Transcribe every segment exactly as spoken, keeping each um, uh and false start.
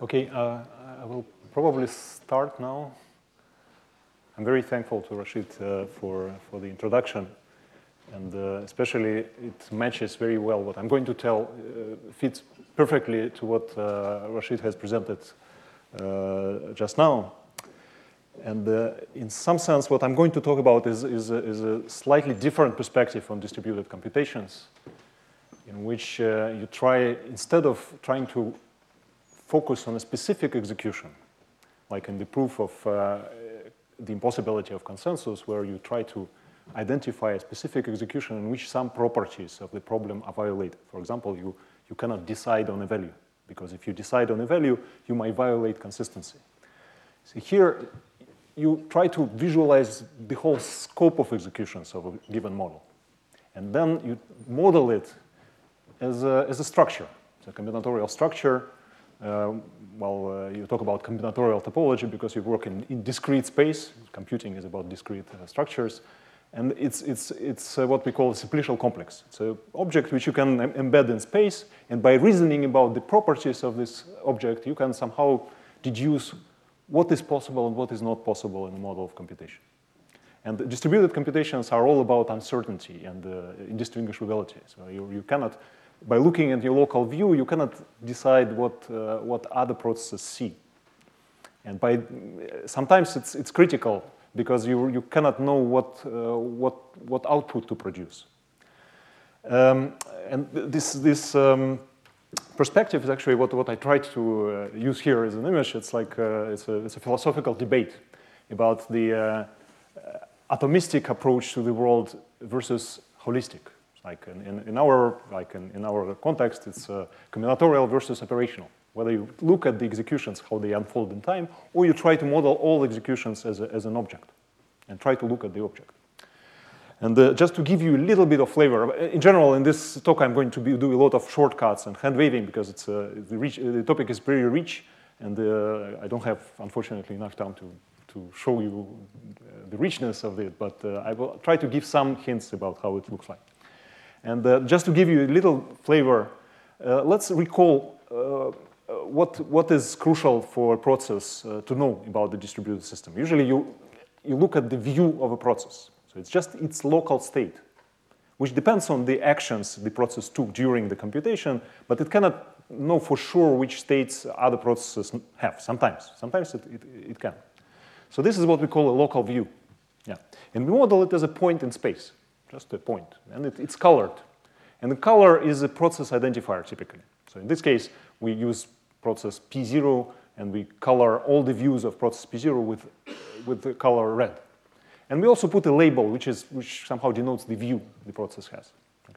Okay, uh, I will probably start now. I'm very thankful to Rashid uh, for, for the introduction. And uh, especially it matches very well what I'm going to tell, uh, fits perfectly to what uh, Rashid has presented uh, just now. And uh, in some sense, what I'm going to talk about is, is, a, is a slightly different perspective on distributed computations, in which uh, you try, instead of trying to focus on a specific execution, like in the proof of uh, the impossibility of consensus, where you try to identify a specific execution in which some properties of the problem are violated. For example, you, you cannot decide on a value, because if you decide on a value, you might violate consistency. So here, you try to visualize the whole scope of executions of a given model. And then you model it as a, as a structure, it's a combinatorial structure. Uh, well, uh, you talk about combinatorial topology because you work in, in discrete space. Computing is about discrete uh, structures. And it's, it's, it's uh, what we call a simplicial complex. It's an object which you can em embed in space. And by reasoning about the properties of this object, you can somehow deduce what is possible and what is not possible in a model of computation. And distributed computations are all about uncertainty and uh, indistinguishability. So you, you cannot, by looking at your local view, you cannot decide what, uh, what other processes see. And by, sometimes it's, it's critical because you, you cannot know what, uh, what, what output to produce. Um, and this, this um, perspective is actually what, what I tried to uh, use here as an image. It's like uh, it's, a, it's a philosophical debate about the uh, atomistic approach to the world versus holistic. Like in, in, in our like in, in our context, it's uh, combinatorial versus operational. Whether you look at the executions, how they unfold in time, or you try to model all executions as, a, as an object and try to look at the object. And uh, just to give you a little bit of flavor, in general, in this talk, I'm going to be, do a lot of shortcuts and hand waving because it's, uh, the, rich, uh, the topic is very rich, and uh, I don't have, unfortunately, enough time to, to show you uh, the richness of it, but uh, I will try to give some hints about how it looks like. And uh, just to give you a little flavor, uh, let's recall uh, what, what is crucial for a process uh, to know about the distributed system. Usually, you, you look at the view of a process. So it's just its local state, which depends on the actions the process took during the computation, but it cannot know for sure which states other processes have. Sometimes, sometimes it, it, it can. So this is what we call a local view. Yeah. And we model it as a point in space, just a point, and it, it's colored. And the color is a process identifier, typically. So in this case, we use process P zero, and we color all the views of process P zero with, with the color red. And we also put a label, which, is, which somehow denotes the view the process has. Okay?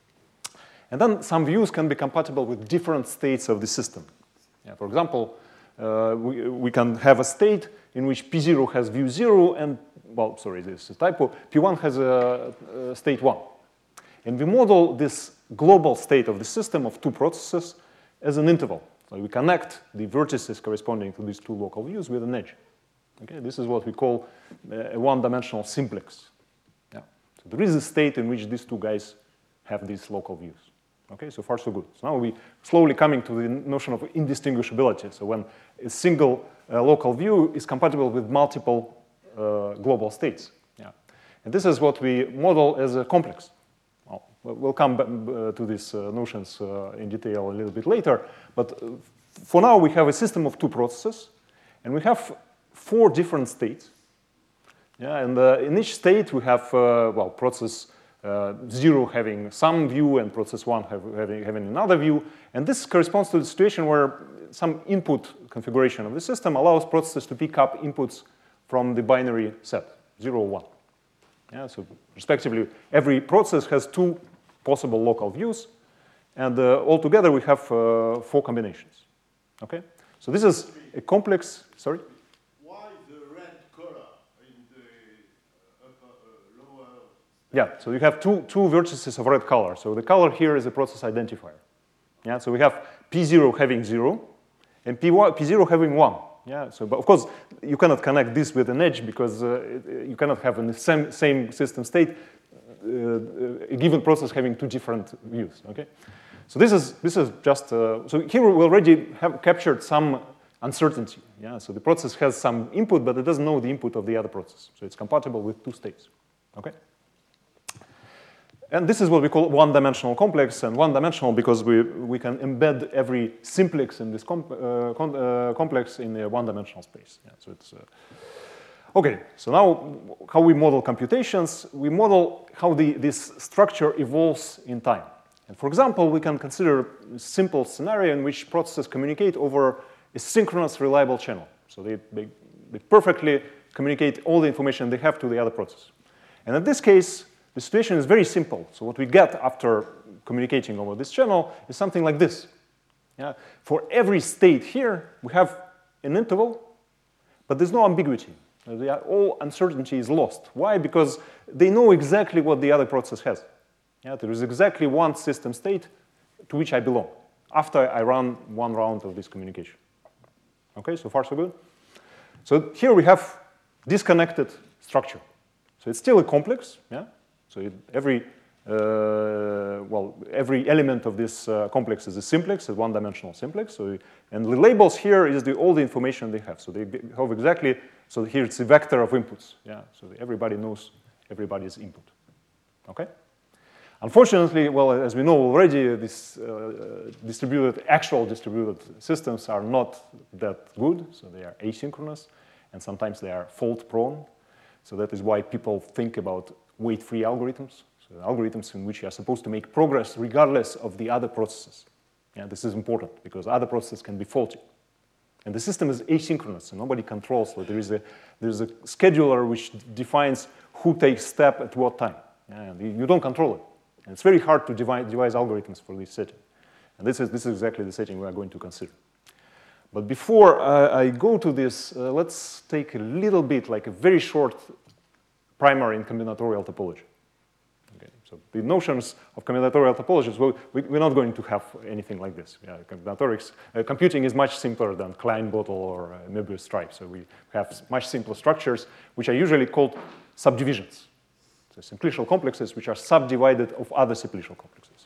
And then some views can be compatible with different states of the system. Yeah, for example, uh, we, we can have a state in which P zero has view zero, and, well, sorry, this is a typo, P one has a, a state one. And we model this global state of the system of two processes as an interval. So we connect the vertices corresponding to these two local views with an edge. Okay, this is what we call a one-dimensional simplex. Yeah. So there is a state in which these two guys have these local views. Okay, so far so good. So now we slowly coming to the notion of indistinguishability. So when a single uh, local view is compatible with multiple uh, global states. Yeah. And this is what we model as a complex. Well, we'll come back to these uh, notions uh, in detail a little bit later. But uh, for now, we have a system of two processes, and we have four different states. Yeah, and uh, in each state, we have, uh, well, process uh, zero having some view and process one have, having, having another view. And this corresponds to the situation where some input configuration of the system allows processes to pick up inputs from the binary set, zero, one. Yeah, so respectively, every process has two possible local views. And uh, altogether, we have uh, four combinations. Okay? So this is a complex, sorry? Yeah, so you have two, two vertices of red color. So the color here is a process identifier. Yeah, so we have P zero having zero, and P one, P zero having one. Yeah, so but of course, you cannot connect this with an edge because uh, it, you cannot have in the same, same system state uh, a given process having two different views, okay? So this is, this is just, uh, so here we already have captured some uncertainty. Yeah? So the process has some input, but it doesn't know the input of the other process. So it's compatible with two states. Okay? And this is what we call one-dimensional complex, and one-dimensional because we, we can embed every simplex in this comp uh, com uh, complex in a one-dimensional space. Yeah, so it's, uh... okay, so now how we model computations, we model how the, this structure evolves in time. And for example, we can consider a simple scenario in which processes communicate over a synchronous reliable channel. So they, they, they perfectly communicate all the information they have to the other process. And in this case, the situation is very simple. So what we get after communicating over this channel is something like this. Yeah? For every state here, we have an interval, but there's no ambiguity. They are, all uncertainty is lost. Why? Because they know exactly what the other process has. Yeah? There is exactly one system state to which I belong after I run one round of this communication. Okay, so far so good? So here we have disconnected structure. So it's still a complex, yeah? So it, every, uh, well, every element of this uh, complex is a simplex, a one-dimensional simplex. So, and the labels here is the, all the information they have. So they have exactly, so here it's a vector of inputs. Yeah, so everybody knows everybody's input. Okay? Unfortunately, well, as we know already, these uh, distributed, actual distributed systems are not that good. So they are asynchronous, and sometimes they are fault-prone. So that is why people think about weight-free algorithms, so algorithms in which you are supposed to make progress regardless of the other processes. Yeah, this is important because other processes can be faulty. And the system is asynchronous, so nobody controls. So there is a, there is a scheduler which defines who takes step at what time. Yeah, you don't control it. And it's very hard to devise, devise algorithms for this setting. And this is, this is exactly the setting we are going to consider. But before uh, I go to this, uh, let's take a little bit, like a very short primer in combinatorial topology. Okay, so the notions of combinatorial topologies, well, we, we're not going to have anything like this. Yeah, combinatorics, uh, computing is much simpler than Klein-Bottle or uh, Möbius stripe. So we have much simpler structures, which are usually called subdivisions. So simplicial complexes, which are subdivided of other simplicial complexes.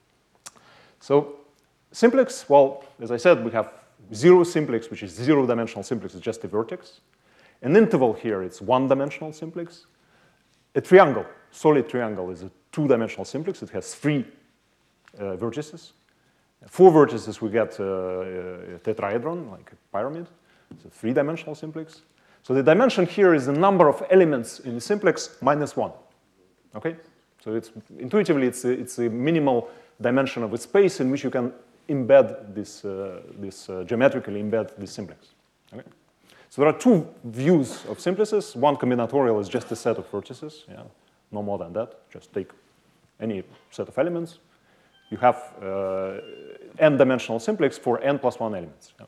So simplex, well, as I said, we have zero simplex, which is zero-dimensional simplex, is just a vertex. An interval here, it's one-dimensional simplex. A triangle, solid triangle, is a two-dimensional simplex. It has three uh, vertices. Four vertices, we get uh, a tetrahedron, like a pyramid. It's a three-dimensional simplex. So the dimension here is the number of elements in the simplex minus one. Okay? So it's, intuitively, it's a, it's a minimal dimension of a space in which you can embed this, uh, this uh, geometrically embed this simplex. Okay? So there are two views of simplices. One combinatorial is just a set of vertices, yeah, no more than that. Just take any set of elements. You have uh, n-dimensional simplex for n plus one elements. Yeah.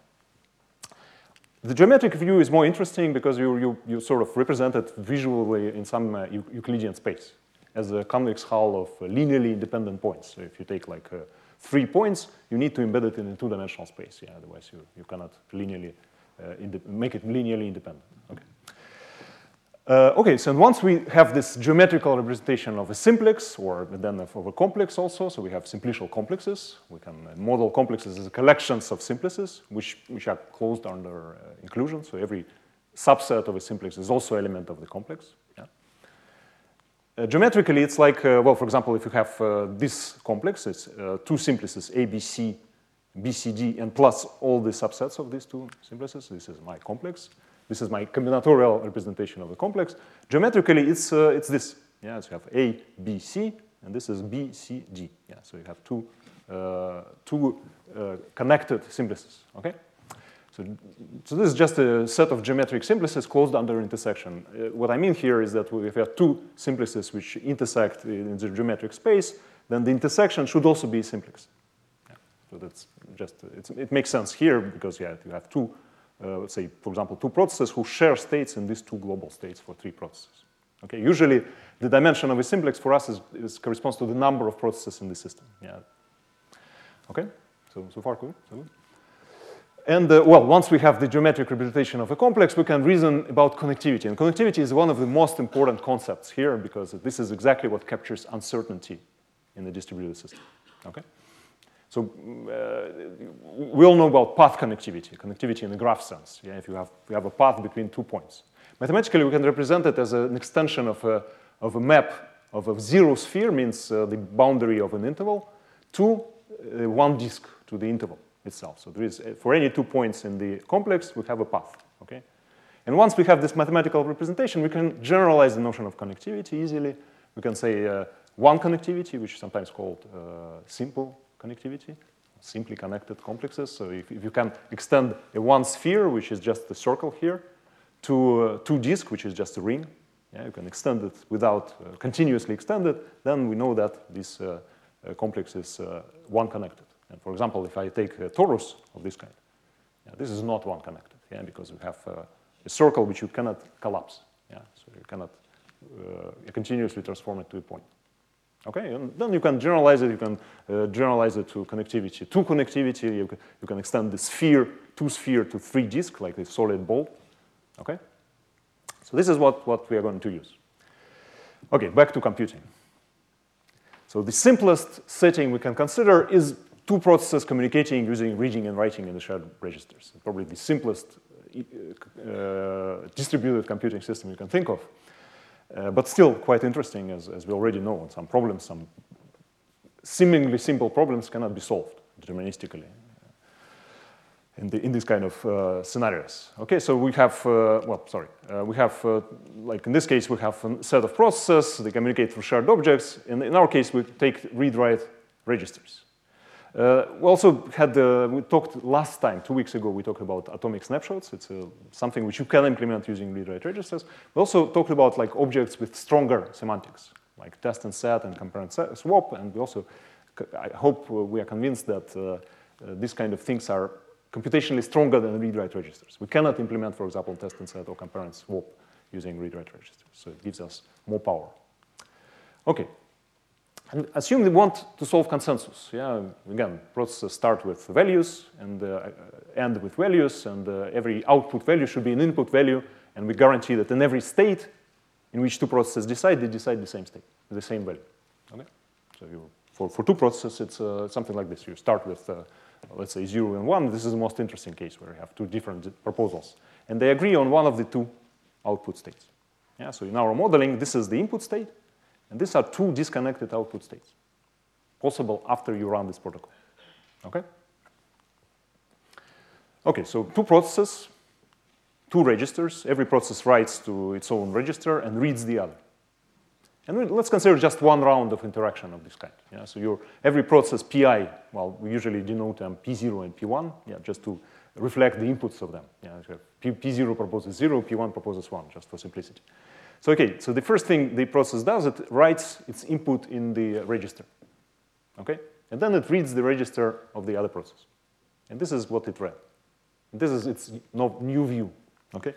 The geometric view is more interesting because you, you, you sort of represent it visually in some uh, Euclidean space as a convex hull of uh, linearly independent points. So if you take like uh, three points, you need to embed it in a two-dimensional space. Yeah, otherwise you, you cannot linearly Uh, make it linearly independent. Okay. Uh, okay, so once we have this geometrical representation of a simplex, or then of a complex also, so we have simplicial complexes. We can model complexes as collections of simplices, which, which are closed under uh, inclusion. So every subset of a simplex is also an element of the complex. Yeah. Uh, geometrically, it's like, uh, well, for example, if you have uh, this complex, it's uh, two simplices, A, B, C, B, C, D, and plus all the subsets of these two simplices. This is my complex. This is my combinatorial representation of the complex. Geometrically, it's, uh, it's this. Yeah, so you have A, B, C, and this is B, C, D. Yeah, so you have two, uh, two uh, connected simplices, okay? So, so this is just a set of geometric simplices closed under intersection. Uh, what I mean here is that if we have two simplices which intersect in the geometric space, then the intersection should also be a simplex. So that's just, it's, it makes sense here because, yeah, you have two, uh, let's say, for example, two processes who share states in these two global states for three processes. Okay, usually the dimension of a simplex for us is, is corresponds to the number of processes in the system. Yeah. Okay, so, so far good. So good. And, uh, well, once we have the geometric representation of a complex, we can reason about connectivity. And connectivity is one of the most important concepts here because this is exactly what captures uncertainty in the distributed system. Okay? So uh, we all know about path connectivity, connectivity in the graph sense. Yeah, if you have, you have a path between two points. Mathematically, we can represent it as an extension of a, of a map of a zero sphere, means uh, the boundary of an interval, to uh, one disk, to the interval itself. So there is, for any two points in the complex, we have a path, okay? And once we have this mathematical representation, we can generalize the notion of connectivity easily. We can say uh, one connectivity, which is sometimes called uh, simple connectivity, simply connected complexes. So if, if you can extend a one sphere, which is just a circle here, to uh, two disk, which is just a ring, yeah, you can extend it without uh, continuously extend it, then we know that this uh, uh, complex is uh, one connected. And for example, if I take a torus of this kind, yeah, this is not one connected, yeah, because we have uh, a circle which you cannot collapse, yeah, so you cannot uh, continuously transform it to a point. Okay, and then you can generalize it. You can uh, generalize it to connectivity. To connectivity, you can, you can extend the sphere, two sphere to three disk, like a solid ball. Okay, so this is what, what we are going to use. Okay, back to computing. So the simplest setting we can consider is two processes communicating using reading and writing in the shared registers. Probably the simplest uh, distributed computing system you can think of. Uh, but still quite interesting, as, as we already know. Some problems, some seemingly simple problems cannot be solved deterministically in, the, in these kind of uh, scenarios. Okay, so we have, uh, well, sorry, uh, we have, uh, like in this case, we have a set of processes. They communicate through shared objects. And in our case, we take read-write registers. Uh, we also had, uh, we talked last time, two weeks ago, we talked about atomic snapshots. It's uh, something which you can implement using read-write registers. We also talked about like objects with stronger semantics, like test and set and compare and set, swap. And we also, I hope we are convinced that uh, uh, these kind of things are computationally stronger than read-write registers. We cannot implement, for example, test and set or compare and swap using read-write registers. So it gives us more power. Okay. And assume they want to solve consensus. Yeah, again, processes start with values and uh, end with values, and uh, every output value should be an input value, and we guarantee that in every state in which two processes decide, they decide the same state, the same value. Okay? So you, for, for two processes, it's uh, something like this. You start with, uh, let's say, zero and one. This is the most interesting case where you have two different proposals. And they agree on one of the two output states. Yeah, so in our modeling, this is the input state. And these are two disconnected output states, possible after you run this protocol. Okay? Okay, so two processes, two registers. Every process writes to its own register and reads the other. And we, let's consider just one round of interaction of this kind. Yeah, so your, every process P I, well, we usually denote them P zero and P one, yeah, just to reflect the inputs of them. Yeah, P, P zero proposes zero, P one proposes one, just for simplicity. So okay, so the first thing the process does, it writes its input in the register, okay? And then it reads the register of the other process. And this is what it read. And this is its no, new view, okay?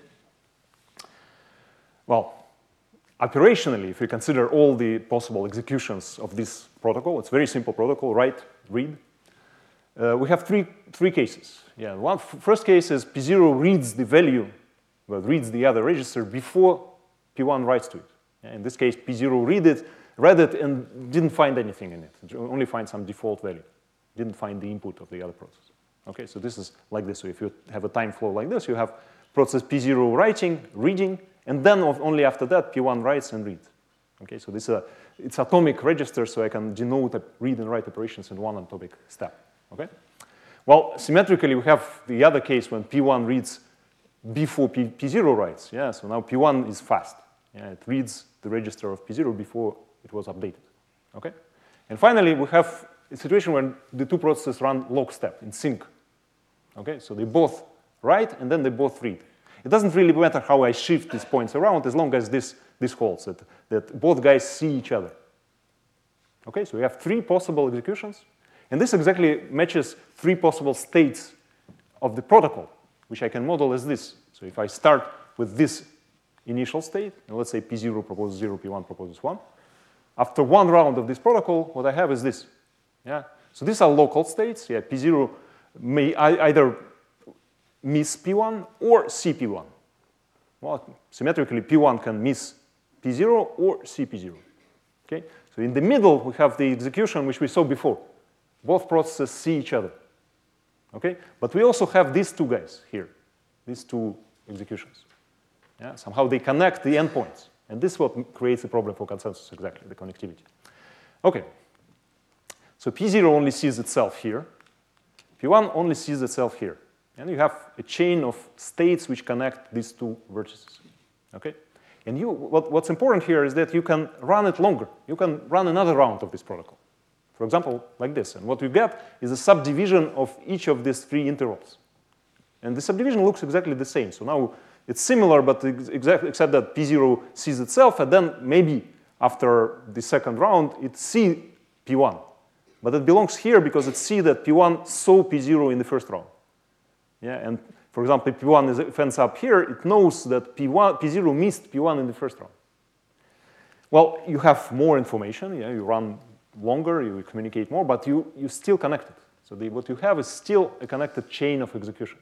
Well, operationally, if we consider all the possible executions of this protocol, it's a very simple protocol, write, read. Uh, we have three, three cases. Yeah, one first case is P zero reads the value, well, reads the other register before P one writes to it. Yeah, in this case, P zero read it, read it and didn't find anything in it. It only find some default value. Didn't find the input of the other process. Okay, so this is like this. So if you have a time flow like this, you have process P zero writing, reading, and then only after that, P one writes and reads. Okay, so this is a, it's atomic register, so I can denote read and write operations in one atomic step. Okay? Well, symmetrically, we have the other case when P one reads before P, P zero writes. Yeah, so now P one is fast. Yeah, it reads the register of P zero before it was updated. Okay? And finally, we have a situation where the two processes run lockstep, in sync. Okay? So they both write, and then they both read. It doesn't really matter how I shift these points around, as long as this, this holds, that, that both guys see each other. Okay? So we have three possible executions. And this exactly matches three possible states of the protocol, which I can model as this. So if I start with this initial state, and let's say P zero proposes zero, P one proposes one. After one round of this protocol, what I have is this. Yeah? So these are local states. Yeah, P zero may either miss P one or see P one. Well, symmetrically, P one can miss P zero or see P zero. Okay? So in the middle, we have the execution which we saw before. both processes see each other. Okay? But we also have these two guys here, these two executions. Yeah? Somehow they connect the endpoints. And this is what creates a problem for consensus, exactly, the connectivity. Okay. So P zero only sees itself here. P one only sees itself here. And you have a chain of states which connect these two vertices. Okay? And you, what, what's important here is that you can run it longer. You can run another round of this protocol. For example, like this. And what you get is a subdivision of each of these three intervals. And the subdivision looks exactly the same. So now it's similar, but exact, except that P zero sees itself, and then maybe after the second round, it sees P one. But it belongs here because it sees that P one saw P zero in the first round. Yeah, and for example, if P one is, if ends up here, it knows that P one, P zero missed P one in the first round. Well, you have more information. Yeah, you run longer, you communicate more, but you, you still connected. So the, what you have is still a connected chain of executions.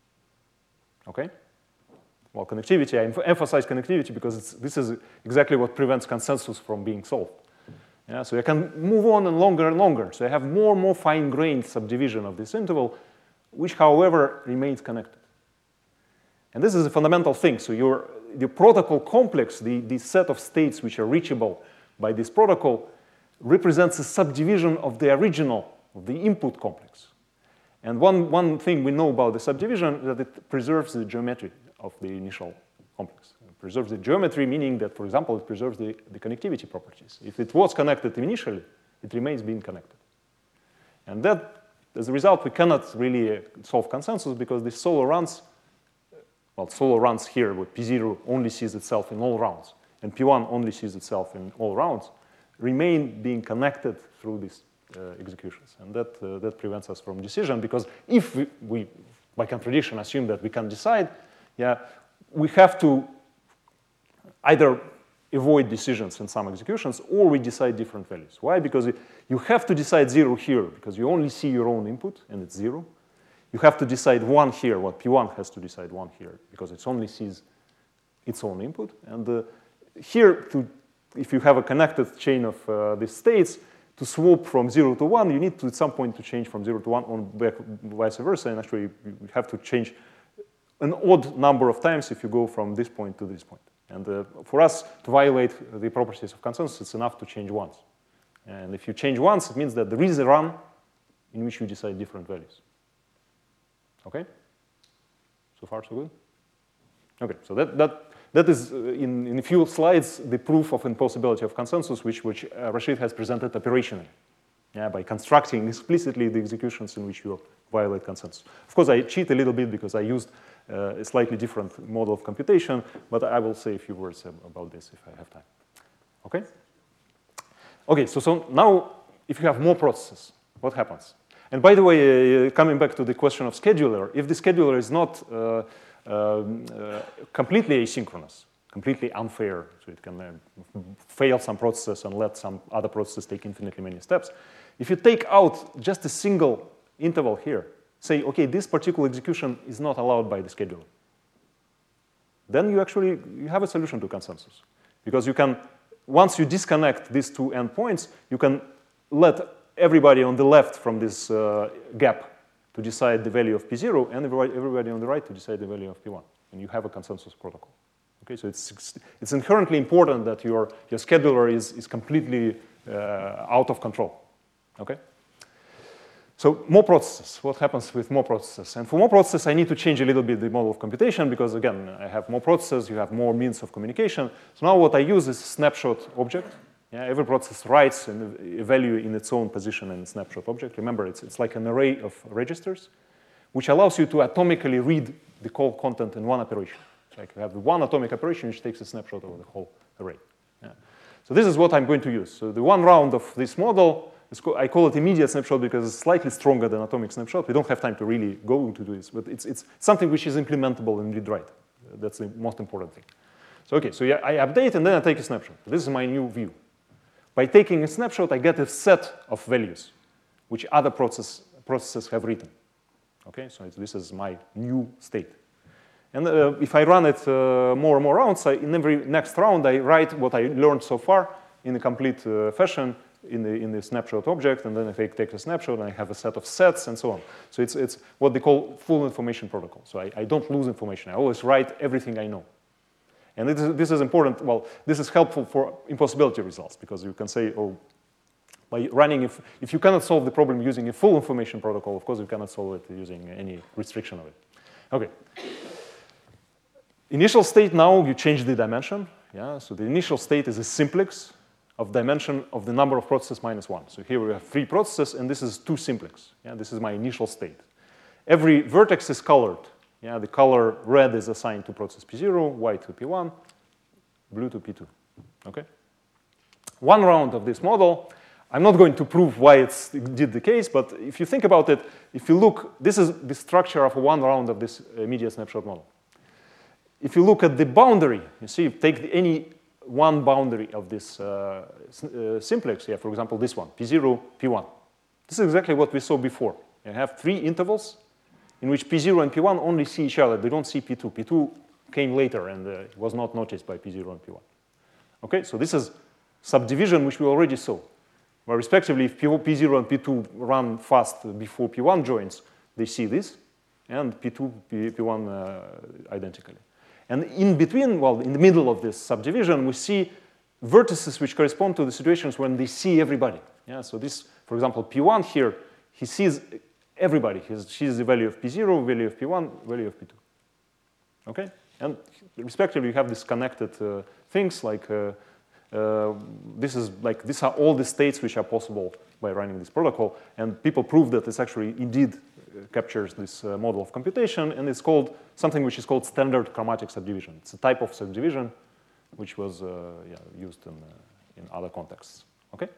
Okay? Well, connectivity, I emphasize connectivity because it's, this is exactly what prevents consensus from being solved. Yeah, so I can move on and longer and longer. So I have more and more fine-grained subdivision of this interval, which, however, remains connected. And this is a fundamental thing. So your, the protocol complex, the, the set of states which are reachable by this protocol, represents a subdivision of the original, of the input complex. And one, one thing we know about the subdivision is that it preserves the geometry of the initial complex. It preserves the geometry, meaning that, for example, it preserves the, the connectivity properties. If it was connected initially, it remains being connected. And that, as a result, we cannot really solve consensus because the solo runs, well, solo runs here with P zero only sees itself in all rounds, and P one only sees itself in all rounds, remain being connected through these uh, executions. And that, uh, that prevents us from decision, because if we, we, by contradiction, assume that we can decide, yeah, we have to either avoid decisions in some executions, or we decide different values. Why? Because you have to decide zero here, because you only see your own input, and it's zero. You have to decide one here, what P one has to decide one here, because it only sees its own input. And uh, here, to if you have a connected chain of uh, these states, to swap from zero to one, you need to, at some point, to change from zero to one, on back, vice versa. And actually, you have to change an odd number of times if you go from this point to this point. And uh, for us to violate the properties of consensus, it's enough to change once. And if you change once, it means that there is a run in which you decide different values. Okay? So far, so good? Okay, so that, that That is, uh, in, in a few slides, the proof of impossibility of consensus, which, which uh, Rashid has presented operationally, yeah, by constructing explicitly the executions in which you violate consensus. Of course, I cheat a little bit because I used uh, a slightly different model of computation, but I will say a few words about this if I have time. Okay? Okay, so, so now, if you have more processes, what happens? And by the way, uh, coming back to the question of scheduler, if the scheduler is not uh, Um, uh, completely asynchronous, completely unfair, so it can uh, fail some processes and let some other processes take infinitely many steps. If you take out just a single interval here, say, okay, this particular execution is not allowed by the scheduler, then you actually you have a solution to consensus. Because you can, once you disconnect these two endpoints, you can let everybody on the left from this uh, gap to decide the value of P zero, and everybody on the right to decide the value of P one. And you have a consensus protocol. Okay, so it's, it's inherently important that your, your scheduler is, is completely uh, out of control. Okay? So more processes. What happens with more processes? And for more processes, I need to change a little bit the model of computation, because again, I have more processes, you have more means of communication. So now what I use is a snapshot object. Yeah, every process writes a value in its own position in a snapshot object. Remember, it's, it's like an array of registers, which allows you to atomically read the call content in one operation. So like you have the one atomic operation which takes a snapshot of the whole array. Yeah. So this is what I'm going to use. So the one round of this model, is co I call it immediate snapshot because it's slightly stronger than atomic snapshot. We don't have time to really go into this, but it's, it's something which is implementable in read-write. That's the most important thing. So okay, so yeah, I update and then I take a snapshot. This is my new view. By taking a snapshot, I get a set of values which other process, processes have written. Okay, so it's, this is my new state. And uh, if I run it uh, more and more rounds, I, in every next round, I write what I learned so far in a complete uh, fashion in the, in the snapshot object, and then if I take a snapshot, and I have a set of sets, and so on. So it's, it's what they call full information protocol. So I, I don't lose information. I always write everything I know. And it is, this is important. Well, this is helpful for impossibility results, because you can say, oh, by running, if, if you cannot solve the problem using a full information protocol, of course you cannot solve it using any restriction of it. Okay. Initial state, now you change the dimension. Yeah, so the initial state is a simplex of dimension of the number of processes minus one. So here we have three processes, and this is two simplex. Yeah, this is my initial state. Every vertex is colored. Yeah, the color red is assigned to process P zero, white to P one, blue to P two. Okay. One round of this model. I'm not going to prove why it's, it did the case, but if you think about it, if you look, this is the structure of one round of this immediate snapshot model. If you look at the boundary, you see, take the, any one boundary of this uh, uh, simplex, yeah, for example, this one, P zero, P one. This is exactly what we saw before. You have three intervals in which P zero and P one only see each other. They don't see P two. P two came later and uh, was not noticed by P zero and P one. Okay, so this is subdivision which we already saw, where respectively, if P zero and P two run fast before P one joins, they see this, and P two, P one uh, identically. And in between, well, in the middle of this subdivision, we see vertices which correspond to the situations when they see everybody. Yeah, so this, for example, P one here, he sees everybody. He sees the value of P zero, value of P one, value of P two. Okay? And respectively, you have these connected uh, things like uh, uh, this is like these are all the states which are possible by running this protocol. And people prove that this actually indeed captures this uh, model of computation, and it's called something which is called standard chromatic subdivision. It's a type of subdivision which was uh, yeah, used in, uh, in other contexts. Okay?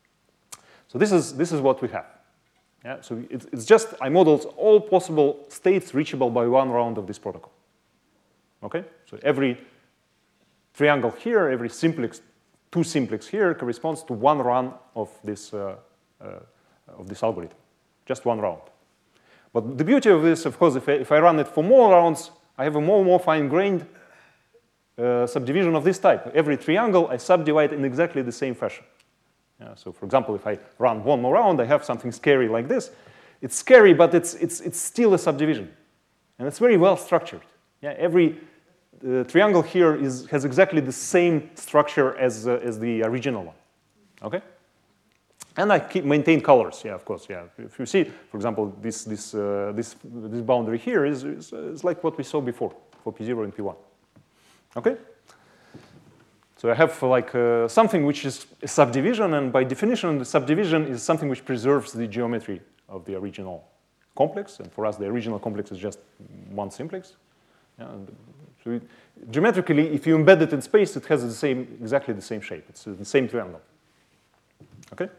So this is, this is what we have. Yeah? So it's, it's just, I modeled all possible states reachable by one round of this protocol. Okay? So every triangle here, every simplex, two simplex here corresponds to one run of this, uh, uh, of this algorithm. Just one round. But the beauty of this, of course, if I, if I run it for more rounds, I have a more and more fine-grained uh, subdivision of this type. Every triangle I subdivide in exactly the same fashion. Yeah, so for example, if I run one more round, I have something scary like this. It's scary, but it's, it's, it's still a subdivision. And it's very well structured. Yeah, every uh, triangle here is, has exactly the same structure as, uh, as the original one. Okay? And I keep maintain colors, yeah, of course, yeah. If you see, for example, this, this, uh, this, this boundary here is, is, is like what we saw before for P zero and P one. Okay? So I have like uh, something which is a subdivision, and by definition, the subdivision is something which preserves the geometry of the original complex. And for us, the original complex is just one simplex. Yeah, and so it, geometrically, if you embed it in space, it has the same, exactly the same shape. It's the same triangle. Okay?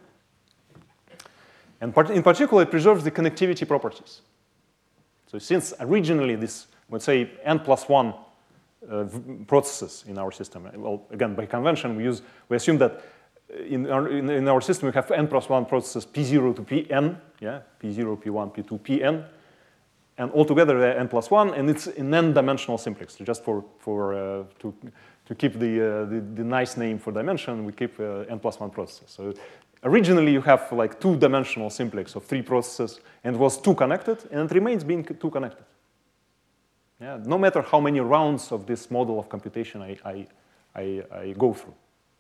And part, in particular, it preserves the connectivity properties. So since originally this, let's say, n plus one uh, processes in our system, well, again, by convention, we use, we assume that in our, in, in our system, we have n plus one processes P zero to Pn, yeah, P zero, P one, P two, Pn, and altogether they're n plus one, and it's an n-dimensional simplex. So just for, for uh, to, to keep the, uh, the, the nice name for dimension, we keep uh, n plus one processes. So originally, you have like two-dimensional simplex of three processes, and it was two connected, and it remains being two connected. Yeah, no matter how many rounds of this model of computation I, I, I, I go through.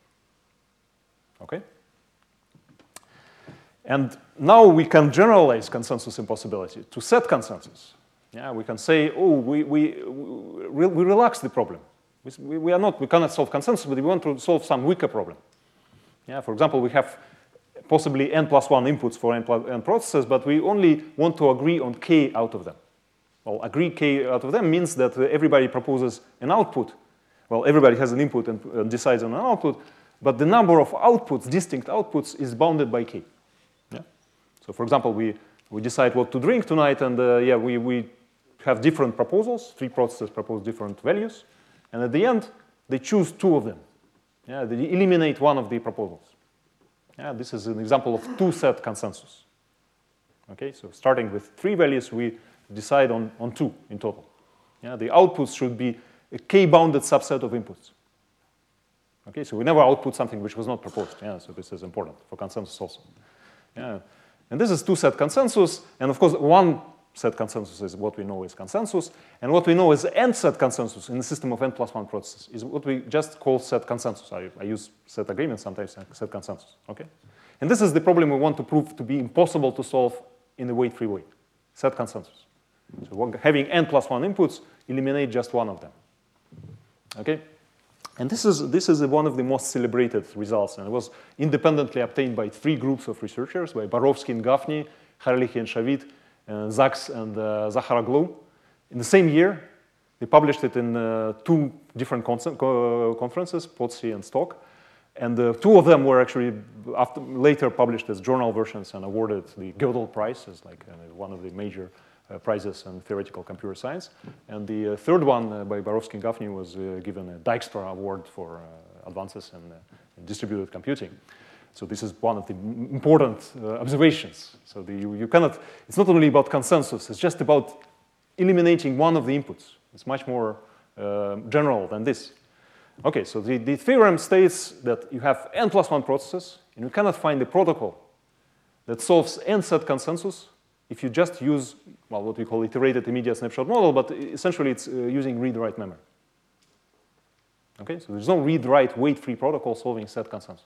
Okay? And now we can generalize consensus impossibility to set consensus. Yeah, we can say, oh, we, we, we, we relax the problem. We, we, are not, we cannot solve consensus, but we want to solve some weaker problem. Yeah, for example, we have possibly n plus one inputs for n, plus, n processes, but we only want to agree on k out of them. Well, agree k out of them means that everybody proposes an output. Well, everybody has an input and, and decides on an output, but the number of outputs, distinct outputs, is bounded by k. Yeah? So for example, we, we decide what to drink tonight, and uh, yeah, we, we have different proposals. Three processes propose different values, and at the end, they choose two of them. Yeah, they eliminate one of the proposals. Yeah, this is an example of two-set consensus. Okay, so starting with three values, we decide on, on two in total. Yeah, the outputs should be a k-bounded subset of inputs. Okay, so we never output something which was not proposed. Yeah, so this is important for consensus also. Yeah, and this is two-set consensus, and of course one set consensus is what we know is consensus, and what we know is n-set consensus in the system of n plus one processes is what we just call set consensus. I, I use set agreement sometimes, set consensus. Okay, and this is the problem we want to prove to be impossible to solve in a weight-free way. Set consensus. So having n plus one inputs eliminate just one of them. Okay. And this is, this is one of the most celebrated results, and it was independently obtained by three groups of researchers, by Borovsky and Gaffney, Herrlich and Shavit, uh, Zaks and uh, Zakharoglu. In the same year, they published it in uh, two different co conferences, Potsy and Stock, and uh, two of them were actually after, later published as journal versions and awarded the Gödel Prize as like uh, one of the major Uh, prizes in theoretical computer science. And the uh, third one uh, by Borovsky and Gaffney was uh, given a Dijkstra Award for uh, advances in, uh, in distributed computing. So this is one of the important uh, observations. So the, you, you cannot, it's not only about consensus, it's just about eliminating one of the inputs. It's much more uh, general than this. Okay, so the, the theorem states that you have n plus one processes, and you cannot find a protocol that solves n-set consensus if you just use, well, what we call iterated immediate snapshot model, but essentially it's uh, using read-write memory. Okay, so there's no read-write weight-free protocol solving set consensus.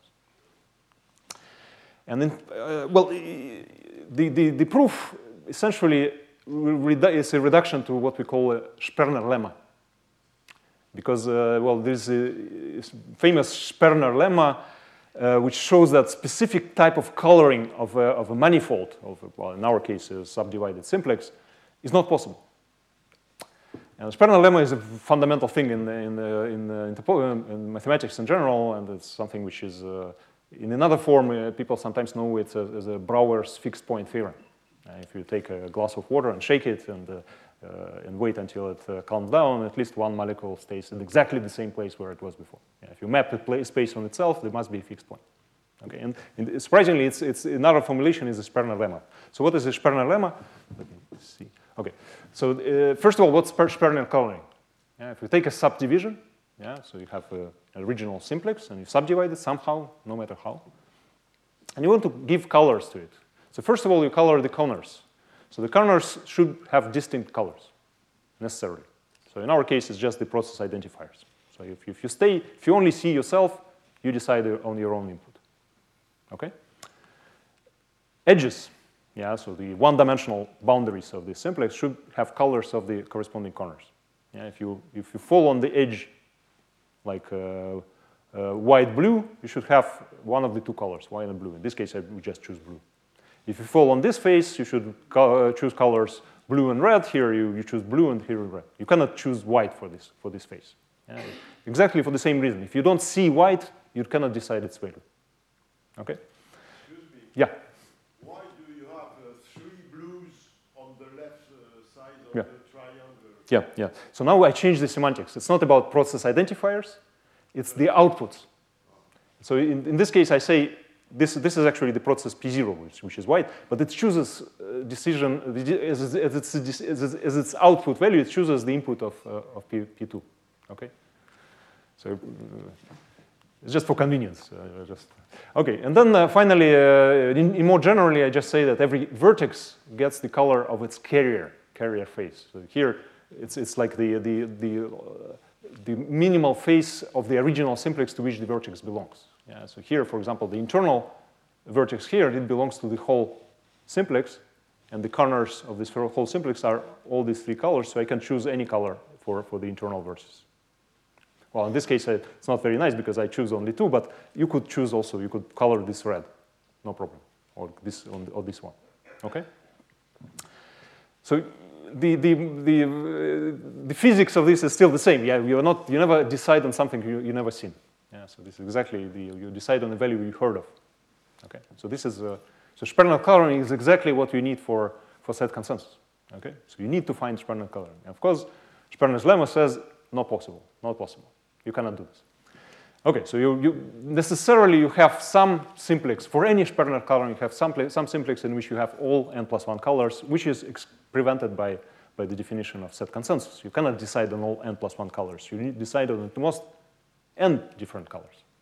And then, uh, well, the, the, the proof essentially is a reduction to what we call a Sperner lemma. Because, uh, well, there's a famous Sperner lemma Uh, which shows that specific type of coloring of a, of a manifold, of a, well, in our case, a subdivided simplex, is not possible. And the Sperner lemma is a fundamental thing in, in, in, in, in mathematics in general, and it's something which is, uh, in another form, uh, people sometimes know it as, as a Brouwer's fixed point theorem. Uh, if you take a glass of water and shake it and, uh, uh, and wait until it uh, calms down, at least one molecule stays in exactly the same place where it was before. Yeah, if you map a space on itself, there must be a fixed point. Okay, and, and surprisingly, it's, it's another formulation is a Sperner lemma. So what is a Sperner lemma? Let me see. Okay, so uh, first of all, what's Sperner coloring? Yeah, if you take a subdivision, yeah, so you have a, an original simplex, and you subdivide it somehow, no matter how, and you want to give colors to it. So first of all, you color the corners. So the corners should have distinct colors, necessarily. So in our case, it's just the process identifiers. So if, if you stay, if you only see yourself, you decide on your own input. Okay? Edges, yeah, so the one-dimensional boundaries of the simplex should have colors of the corresponding corners. Yeah, if you if you fall on the edge, like uh, uh, white-blue, you should have one of the two colors, white and blue. In this case, I would just choose blue. If you fall on this face, you should co uh, choose colors blue and red. Here you, you choose blue, and here red. You cannot choose white for this for this face. Yeah, exactly for the same reason. If you don't see white, you cannot decide its value. Okay? Excuse me. Yeah. Why do you have uh, three blues on the left uh, side of Yeah. the triangle? Yeah, yeah. So now I change the semantics. It's not about process identifiers. It's the outputs. So in, in this case, I say, This, this is actually the process P zero, which, which is white, but it chooses uh, decision, as, as, its, as, as its output value, it chooses the input of, uh, of P, P2, okay? So uh, it's just for convenience. Uh, just. Okay, and then uh, finally, uh, in, in more generally, I just say that every vertex gets the color of its carrier, carrier face. So here, it's, it's like the, the, the, uh, the minimal face of the original simplex to which the vertex belongs. Yeah, so here, for example, the internal vertex here, it belongs to the whole simplex, and the corners of this whole simplex are all these three colors, so I can choose any color for, for the internal vertices. Well, in this case, I, it's not very nice because I choose only two, but you could choose also, you could color this red, no problem, or this, or this one, okay? So the, the, the, uh, the physics of this is still the same. Yeah, you, are not, you never decide on something you, you never seen. Yeah, so this is exactly the, you decide on the value you heard of. Okay, so this is, uh, so Sperner coloring is exactly what you need for, for set consensus. Okay, so you need to find Sperner coloring. And of course, Sperner's lemma says, not possible, not possible. You cannot do this. Okay, so you, you necessarily you have some simplex, for any Sperner coloring, you have some, some simplex in which you have all n plus one colors, which is ex prevented by, by the definition of set consensus. You cannot decide on all n plus one colors. You need to decide on the most n different colors.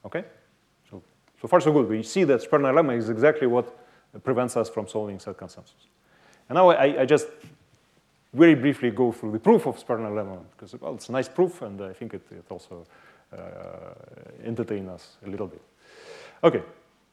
Okay? So, so far so good. We see that Sperner lemma is exactly what prevents us from solving set consensus. And now I, I just very briefly go through the proof of Sperner lemma, because, well, it's a nice proof, and I think it, it also uh, entertains us a little bit. Okay.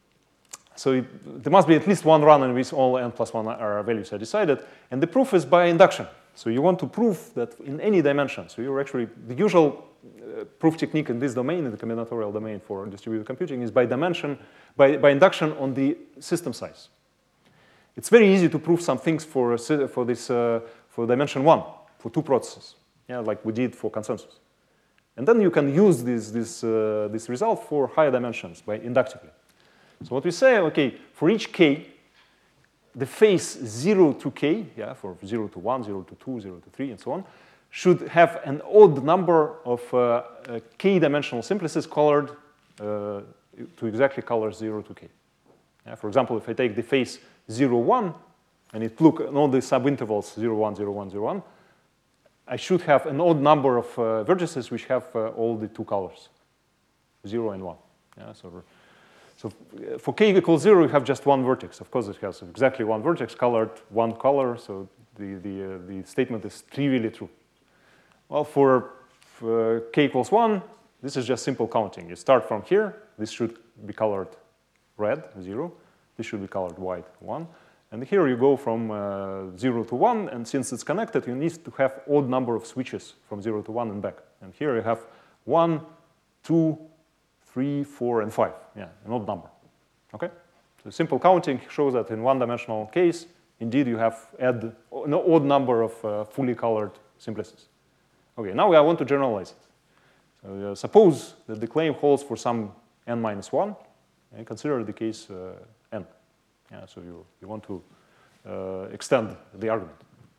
So it, there must be at least one run in which all n plus one R values are decided, and the proof is by induction. So you want to prove that in any dimension. So you're actually, the usual uh, proof technique in this domain, in the combinatorial domain for distributed computing, is by dimension, by, by induction on the system size. It's very easy to prove some things for, for this, uh, for dimension one, for two processes, yeah, like we did for consensus. And then you can use this, this, uh, this result for higher dimensions by inductively. So what we say, okay, for each k, the phase zero to k, yeah, for zero to one, zero to two, zero to three, and so on, should have an odd number of uh, uh, k-dimensional simplices colored uh, to exactly color zero to k. Yeah, for example, if I take the phase zero, one, and it look at all the subintervals zero, one, zero, one, zero, one, I should have an odd number of uh, vertices which have uh, all the two colors, zero and one. Yeah, so, so for k equals zero, you have just one vertex. Of course, it has exactly one vertex colored one color, so the, the, uh, the statement is trivially true. Well, for, for k equals one, this is just simple counting. You start from here. This should be colored red, zero. This should be colored white, one. And here you go from uh, zero to one, and since it's connected, you need to have odd number of switches from zero to one and back. And here you have one, two, three, four, and five. Yeah, an odd number. Okay? So simple counting shows that in one-dimensional case, indeed you have add an odd number of uh, fully colored simplices. Okay, now I want to generalize it. So, uh, suppose that the claim holds for some n minus one, and consider the case uh, n. Yeah, so you, you want to uh, extend the argument.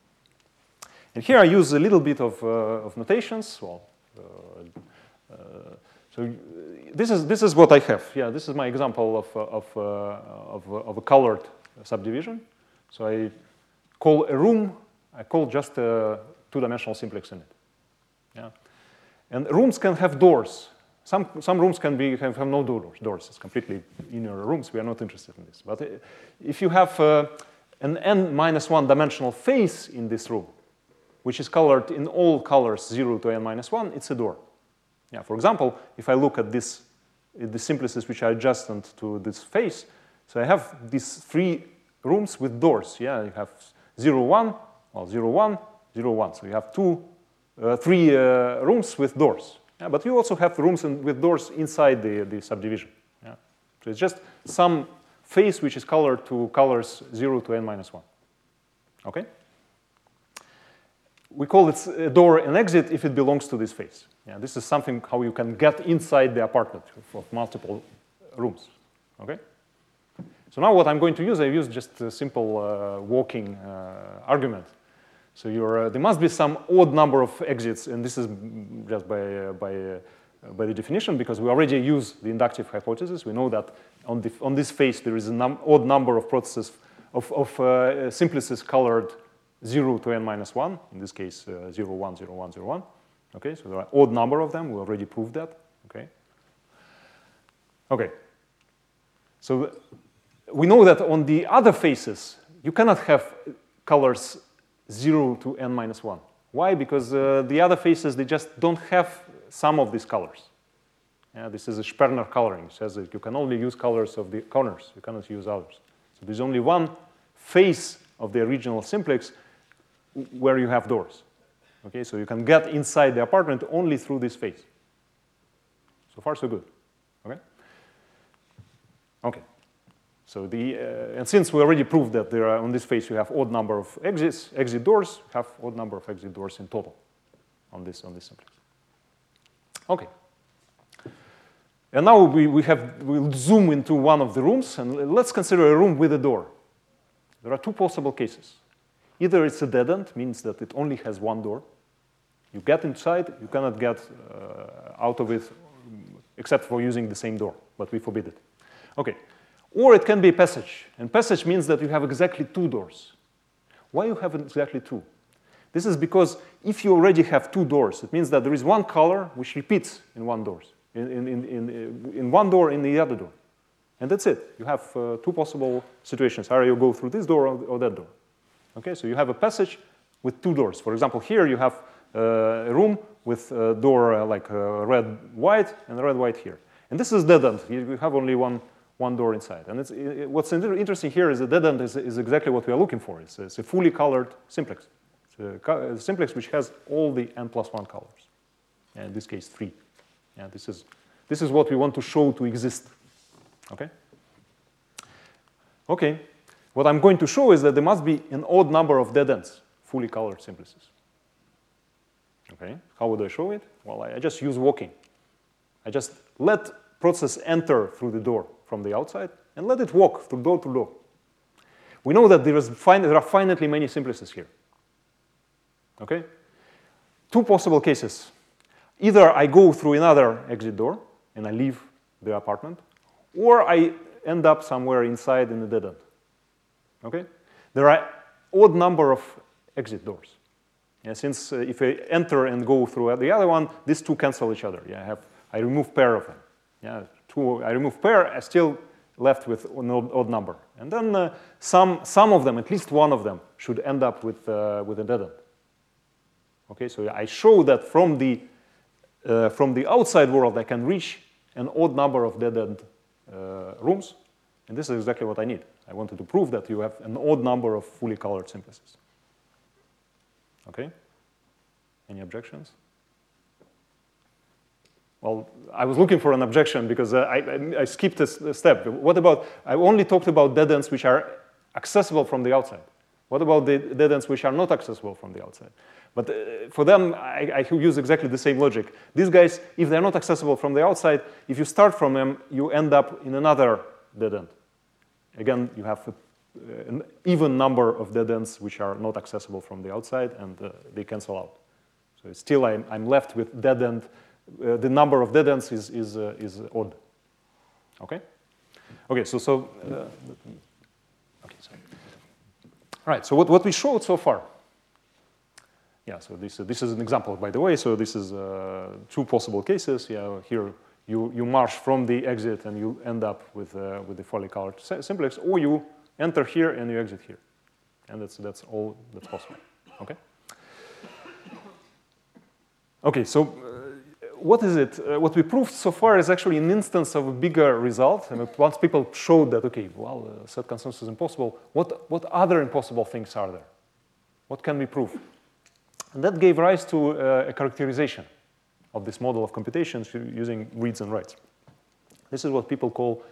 And here I use a little bit of, uh, of notations. Well, uh, uh, so this is, this is what I have. Yeah, this is my example of, of, uh, of, of a colored subdivision. So I call a room, I call just a two-dimensional simplex in it. Yeah. And rooms can have doors. Some, some rooms can be, have, have no doors, doors. It's completely inner rooms. We are not interested in this. But if you have uh, an n minus one dimensional face in this room, which is colored in all colors zero to n minus one, it's a door. Yeah, for example, if I look at this, the simplices which are adjacent to this face, so I have these three rooms with doors. Yeah, you have zero, one, well, zero, one, zero, one. So you have two, uh, three uh, rooms with doors. Yeah, but you also have rooms in, with doors inside the, the subdivision. Yeah. So it's just some face which is colored to colors zero to n minus one. Okay? We call it a door and exit if it belongs to this face. Yeah, this is something how you can get inside the apartment of multiple rooms. Okay? So now what I'm going to use, I use just a simple uh, walking uh, argument. So you're, uh, there must be some odd number of exits, and this is just by, uh, by, uh, by the definition, because we already use the inductive hypothesis. We know that on, the, on this face there is an num odd number of processes of, of uh, simplices colored zero to n minus one, in this case uh, zero, one, zero, one, zero, one. Okay, so there are odd number of them. We already proved that. Okay. Okay. So we know that on the other faces you cannot have colors zero to n minus one. Why? Because uh, the other faces, they just don't have some of these colors. Yeah, this is a Sperner coloring. It says that you can only use colors of the corners. You cannot use others. So there's only one face of the original simplex where you have doors. Okay, so you can get inside the apartment only through this face. So far, so good. Okay? Okay. So the, uh, and since we already proved that there are, on this face you have odd number of exits, exit doors, have odd number of exit doors in total on this, on this simplex. Okay. And now we, we have, we'll zoom into one of the rooms, and let's consider a room with a door. There are two possible cases. Either it's a dead end, means that it only has one door. You get inside, you cannot get uh, out of it except for using the same door, but we forbid it. Okay. Or it can be a passage, and passage means that you have exactly two doors. Why you have exactly two? This is because if you already have two doors, it means that there is one color which repeats in one doors. in, in, in, in, in one door, in the other door. And that's it. You have uh, two possible situations. Either you go through this door or, or that door. Okay, so you have a passage with two doors. For example, here you have uh, a room with a door uh, like uh, red, white, and red, white here. And this is dead end. You have only one, one door inside. And it's, it, what's interesting here is the dead end is, is exactly what we are looking for. It's, it's a fully colored simplex. It's a, a simplex which has all the n plus one colors. And in this case, three. Yeah, this is, this is what we want to show to exist. Okay? Okay. What I'm going to show is that there must be an odd number of dead ends, fully colored simplices. Okay. How would I show it? Well, I, I just use walking. I just let process enter through the door from the outside and let it walk through door to door. We know that there, is fin there are finitely many simplices here. Okay? Two possible cases. Either I go through another exit door and I leave the apartment, or I end up somewhere inside in the dead end. Okay? There are odd number of exit doors. Yeah, since uh, if I enter and go through the other one, these two cancel each other. Yeah, I have I remove pair of them. Yeah, two. I remove pair. I still left with an odd, odd number. And then uh, some some of them, at least one of them, should end up with uh, with a dead end. Okay, so I show that from the uh, from the outside world I can reach an odd number of dead end uh, rooms, and this is exactly what I need. I wanted to prove that you have an odd number of fully colored simplices. Okay? Any objections? Well, I was looking for an objection because uh, I, I, I skipped a step. What about, I only talked about dead ends which are accessible from the outside. What about the dead ends which are not accessible from the outside? But uh, for them, I, I use exactly the same logic. These guys, if they're not accessible from the outside, if you start from them, you end up in another dead end. Again, you have a, uh, an even number of dead ends which are not accessible from the outside, and uh, they cancel out. So it's still, I'm, I'm left with dead end. Uh, the number of dead ends is, is, uh, is odd. Okay? Okay, so, so uh, okay, sorry. All right, so what, what we showed so far. Yeah, so this, uh, this is an example, by the way. So this is uh, two possible cases. Yeah, here you, you march from the exit and you end up with, uh, with the fully colored simplex, or you enter here and you exit here. And that's, that's all that's possible. Okay? Okay, so uh, what is it? Uh, what we proved so far is actually an instance of a bigger result. And once people showed that, okay, well, uh, set consensus is impossible, what, what other impossible things are there? What can we prove? And that gave rise to uh, a characterization of this model of computations using reads and writes. This is what people call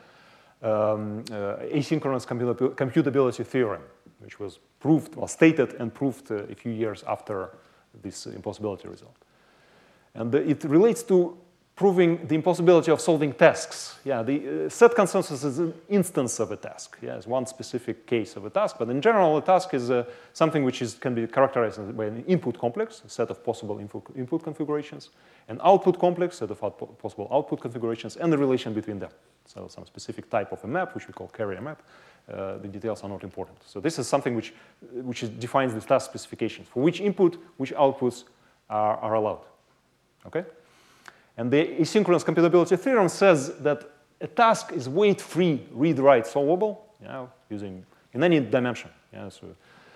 um, uh, asynchronous computability theorem, which was proved, or stated and proved uh, a few years after this impossibility result. And uh, it relates to proving the impossibility of solving tasks. Yeah, the uh, set consensus is an instance of a task. Yeah, it's one specific case of a task, but in general, a task is uh, something which is, can be characterized by an input complex, a set of possible input, input configurations, an output complex, set of output, possible output configurations, and the relation between them. So some specific type of a map, which we call carrier map. Uh, the details are not important. So this is something which, which is, defines the task specifications, for which input, which outputs are, are allowed. Okay? And the asynchronous computability theorem says that a task is weight-free, read-write solvable, you know, using in any dimension. Yeah, so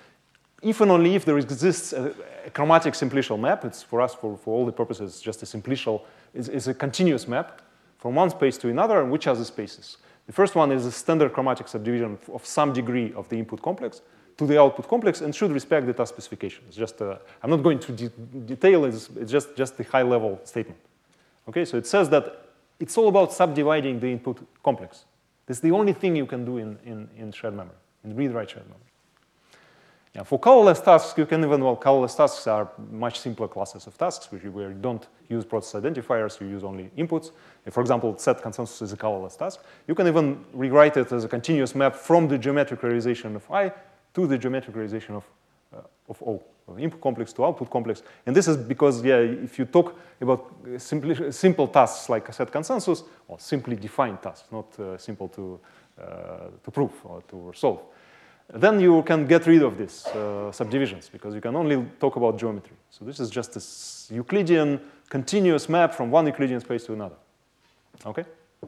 if and only if there exists a, a chromatic simplicial map, it's for us, for, for all the purposes, just a simplicial, is, is a continuous map from one space to another, and which are the spaces? The first one is a standard chromatic subdivision of some degree of the input complex to the output complex and should respect the task specification. It's just, a, I'm not going to de detail, it's, it's just, just a high-level statement. Okay, so it says that it's all about subdividing the input complex. That's the only thing you can do in, in, in shared memory, in read-write shared memory. Yeah, for colorless tasks, you can even, well, colorless tasks are much simpler classes of tasks where you, where you don't use process identifiers, you use only inputs. If, for example, set consensus is a colorless task, you can even rewrite it as a continuous map from the geometric realization of I to the geometric realization of, uh, of O. Input complex to output complex. And this is because, yeah, if you talk about simply, simple tasks like set consensus, or simply defined tasks, not uh, simple to, uh, to prove or to solve, then you can get rid of these uh, subdivisions because you can only talk about geometry. So this is just a Euclidean continuous map from one Euclidean space to another. Okay.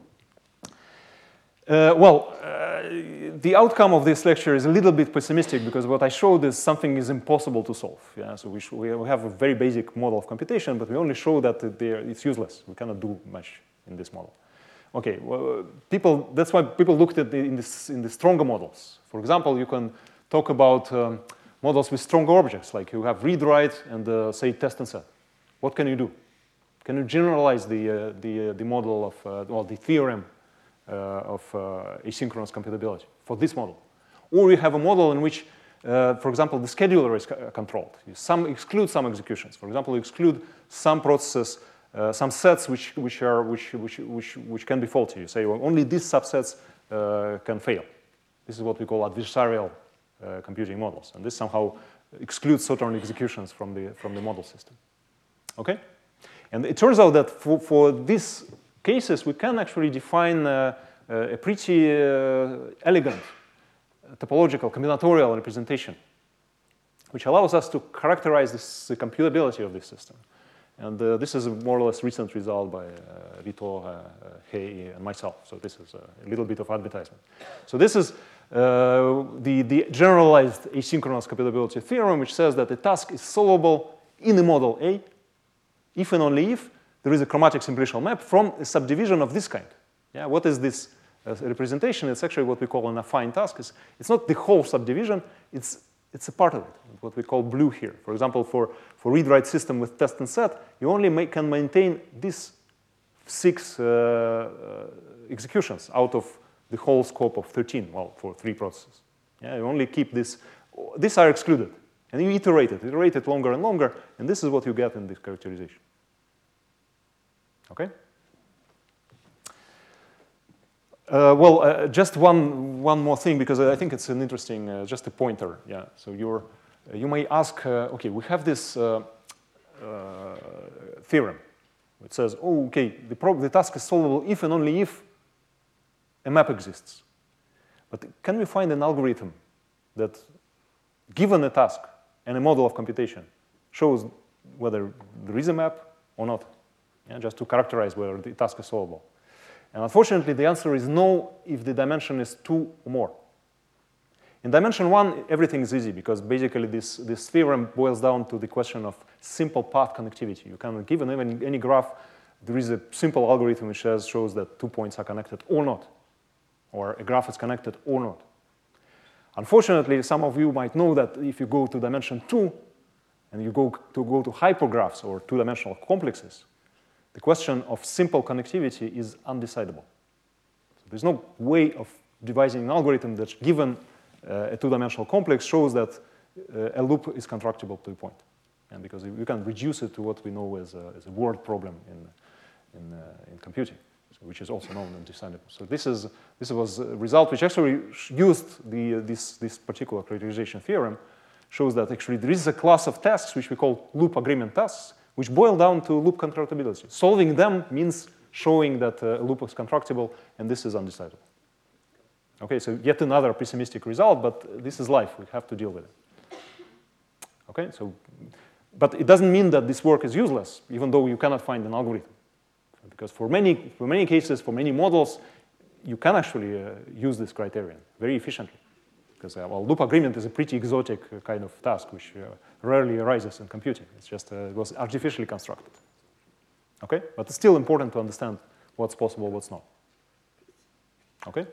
Uh, well, uh, the outcome of this lecture is a little bit pessimistic because what I showed is something is impossible to solve. Yeah, so we, we have a very basic model of computation, but we only show that it's useless. We cannot do much in this model. Okay, well, people. That's why people looked at the, in, this, in the stronger models. For example, you can talk about um, models with stronger objects, like you have read-write and uh, say test and set. What can you do? Can you generalize the uh, the uh, the model of uh, well the theorem uh, of uh, asynchronous computability for this model? Or you have a model in which, uh, for example, the scheduler is controlled. You some exclude some executions. For example, you exclude some processes, uh, some sets which which are which which which which can be faulty. You say well, only these subsets uh, can fail. This is what we call adversarial uh, computing models, and this somehow excludes certain executions from the from the model system. Okay. And it turns out that for, for these cases, we can actually define uh, a pretty uh, elegant topological combinatorial representation, which allows us to characterize this, the computability of this system. And uh, this is a more or less recent result by uh, Vito, uh, He, and myself. So this is a little bit of advertisement. So this is uh, the, the generalized asynchronous computability theorem, which says that a task is solvable in a model A if and only if there is a chromatic simplicial map from a subdivision of this kind. Yeah, what is this uh, representation? It's actually what we call an affine task. It's, it's not the whole subdivision, it's, it's a part of it, what we call blue here. For example, for, for read-write system with test and set, you only make, can maintain these six uh, uh, executions out of the whole scope of thirteen, well, for three processes. Yeah, you only keep this, these are excluded. And you iterate it, iterate it longer and longer, and this is what you get in this characterization. Okay? Uh, well, uh, just one, one more thing, because I think it's an interesting, uh, just a pointer. Yeah. So you're, uh, you may ask, uh, okay, we have this uh, uh, theorem. It says, oh, okay, the, pro the task is solvable if and only if a map exists. But can we find an algorithm that, given a task, and a model of computation shows whether there is a map or not, yeah, just to characterize whether the task is solvable. And unfortunately, the answer is no if the dimension is two or more. In dimension one, everything is easy because basically this, this theorem boils down to the question of simple path connectivity. You can give any, any graph, there is a simple algorithm which says, shows that two points are connected or not, or a graph is connected or not. Unfortunately, some of you might know that if you go to dimension two and you go to go to hypergraphs or two-dimensional complexes, the question of simple connectivity is undecidable. So there's no way of devising an algorithm that, given uh, a two-dimensional complex, shows that uh, a loop is constructible to a point. And because you can reduce it to what we know as a, as a word problem in, in, uh, in computing, which is also known and decidable. So this is this was a result which actually used the uh, this this particular characterization theorem, shows that actually there is a class of tasks which we call loop agreement tasks, which boil down to loop constructibility. Solving them means showing that uh, a loop is constructible, and this is undecidable. Okay, so yet another pessimistic result, but this is life. We have to deal with it. Okay, so but it doesn't mean that this work is useless, even though you cannot find an algorithm. Because for many, for many cases, for many models, you can actually uh, use this criterion very efficiently. Because uh, well, loop agreement is a pretty exotic uh, kind of task which uh, rarely arises in computing. It's just uh, it was artificially constructed. Okay, but it's still important to understand what's possible, what's not. Okay.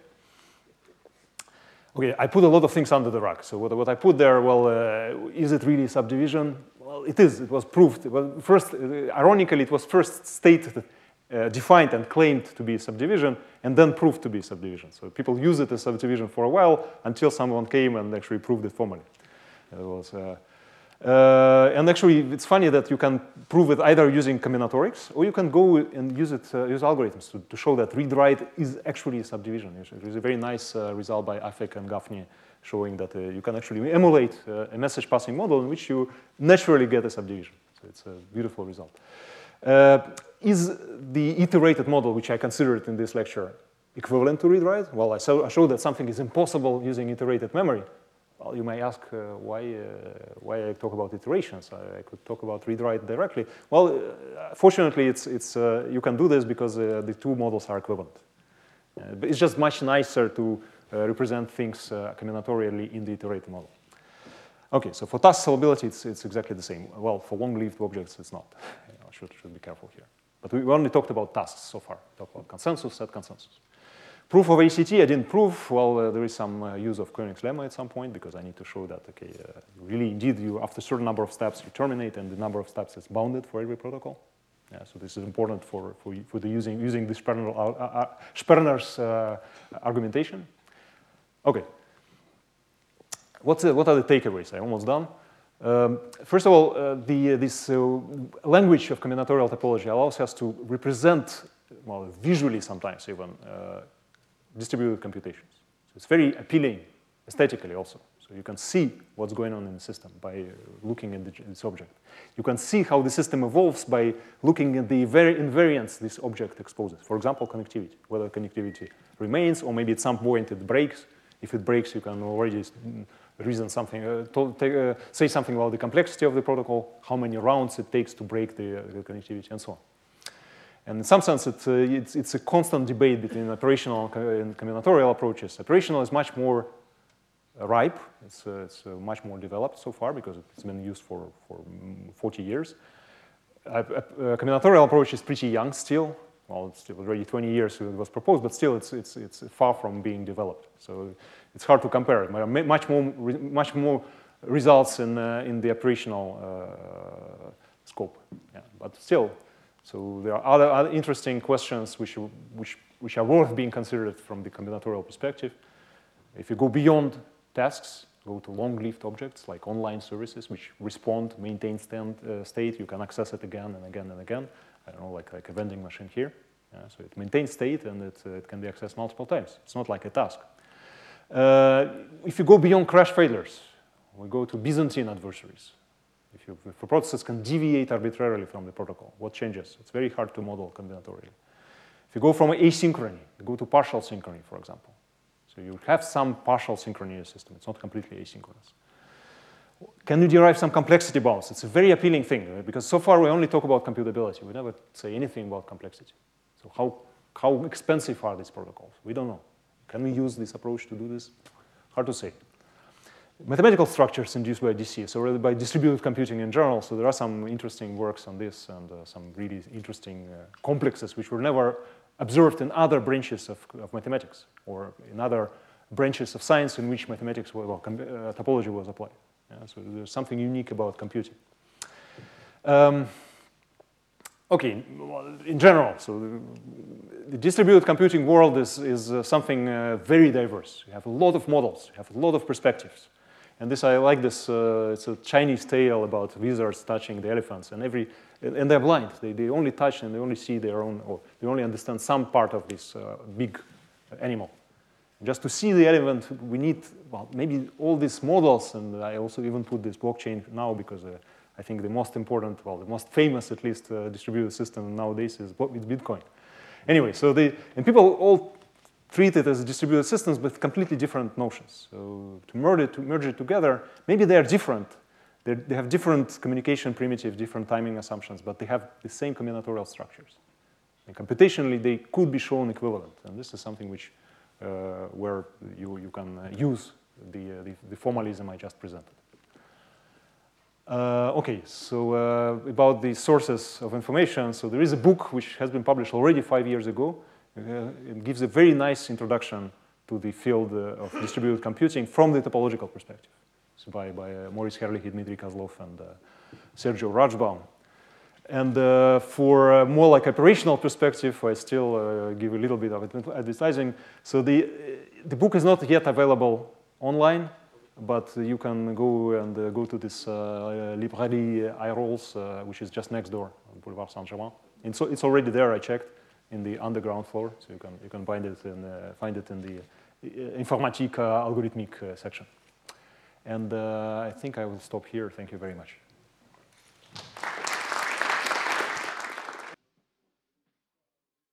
Okay, I put a lot of things under the rug. So what, what I put there, well, uh, is it really subdivision? Well, it is. It was proved. Well, first, uh, ironically, it was first stated. Uh, defined and claimed to be subdivision, and then proved to be subdivision. So people use it as subdivision for a while until someone came and actually proved it formally. It was, uh, uh, and actually, it's funny that you can prove it either using combinatorics, or you can go and use it uh, use algorithms to, to show that read-write is actually a subdivision. There's a very nice uh, result by Afek and Gaffney showing that uh, you can actually emulate uh, a message passing model in which you naturally get a subdivision. So it's a beautiful result. Uh, is the iterated model, which I considered in this lecture, equivalent to read-write? Well, I, so, I showed that something is impossible using iterated memory. Well, you may ask uh, why, uh, why I talk about iterations. I, I could talk about read-write directly. Well, uh, fortunately, it's, it's, uh, you can do this because uh, the two models are equivalent. Uh, but it's just much nicer to uh, represent things uh, combinatorially in the iterator model. Okay, so for task solvability, it's, it's exactly the same. Well, for long-lived objects, it's not. You know, should, should be careful here. But we only talked about tasks so far. We talked about consensus, set consensus. Proof of A C T, I didn't prove. Well, uh, there is some uh, use of Koenig's lemma at some point because I need to show that, okay, uh, really, indeed, you after a certain number of steps, you terminate, and the number of steps is bounded for every protocol. Yeah, so this is important for, for, for the using, using the Sperner, uh, uh, Sperner's uh, argumentation. Okay. What's the, what are the takeaways? I'm almost done. Um, first of all, uh, the, uh, this uh, language of combinatorial topology allows us to represent, well, visually sometimes even, uh, distributed computations. So it's very appealing aesthetically also. So you can see what's going on in the system by uh, looking at the, this object. You can see how the system evolves by looking at the very invariants this object exposes. For example, connectivity, whether connectivity remains or maybe at some point it breaks. If it breaks, you can already reason something, uh, to, take, uh, say something about the complexity of the protocol, how many rounds it takes to break the, uh, the connectivity, and so on. And in some sense, it, uh, it's, it's a constant debate between operational and combinatorial approaches. Operational is much more uh, ripe. It's, uh, it's uh, much more developed so far because it's been used for, for forty years. Uh, uh, combinatorial approach is pretty young still. Well, it's still already twenty years it was proposed, but still it's, it's, it's far from being developed. So it's hard to compare. Much more, much more results in, uh, in the operational uh, scope. Yeah, but still, so there are other, other interesting questions which, which, which are worth being considered from the combinatorial perspective. If you go beyond tasks, go to long-lived objects like online services which respond, maintain stand, uh, state, you can access it again and again and again. I don't know, like, like a vending machine here. Yeah, so it maintains state and it, uh, it can be accessed multiple times. It's not like a task. Uh, if you go beyond crash failures, we go to Byzantine adversaries. If, you, if a process can deviate arbitrarily from the protocol, what changes? It's very hard to model combinatorially. If you go from asynchrony, you go to partial synchrony, for example. So you have some partial synchrony in your system. It's not completely asynchronous. Can you derive some complexity bounds? It's a very appealing thing, right? Because so far we only talk about computability. We never say anything about complexity. So how, how expensive are these protocols? We don't know. Can we use this approach to do this? Hard to say. Mathematical structures induced by D C, so really by distributed computing in general. So there are some interesting works on this and uh, some really interesting uh, complexes which were never observed in other branches of, of mathematics or in other branches of science in which mathematics, well, uh, topology was applied. Yeah, so there's something unique about computing. Um, okay, well, in general, so the, the distributed computing world is, is uh, something uh, very diverse. You have a lot of models, you have a lot of perspectives. And this, I like this, uh, it's a Chinese tale about wizards touching the elephants, and every, and they're blind. They, they only touch and they only see their own, or they only understand some part of this uh, big animal. Just to see the elephant, we need, well, maybe all these models, and I also even put this blockchain now because uh, I think the most important, well, the most famous, at least, uh, distributed system nowadays is Bitcoin. Anyway, so they, and people all treat it as distributed systems with completely different notions. So to merge it, to merge it together, maybe they are different. They're, they have different communication primitives, different timing assumptions, but they have the same combinatorial structures. And computationally, they could be shown equivalent. And this is something which, uh, where you, you can uh, use the, uh, the, the formalism I just presented. Uh, okay, so uh, about the sources of information. So there is a book which has been published already five years ago. Uh, it gives a very nice introduction to the field uh, of distributed computing from the topological perspective. So by, by uh, Maurice Herlihy, Dmitry Kozlov, and uh, Sergio Rajbaum. And uh, for uh, more like operational perspective, I still uh, give a little bit of advertising. So the, uh, the book is not yet available online, but you can go and uh, go to this uh, Librairie iRolls, uh, which is just next door on Boulevard Saint-Germain. And so it's already there, I checked, in the underground floor, so you can, you can find it in, uh, find it in the uh, Informatique uh, algorithmic uh, section. And uh, I think I will stop here. Thank you very much.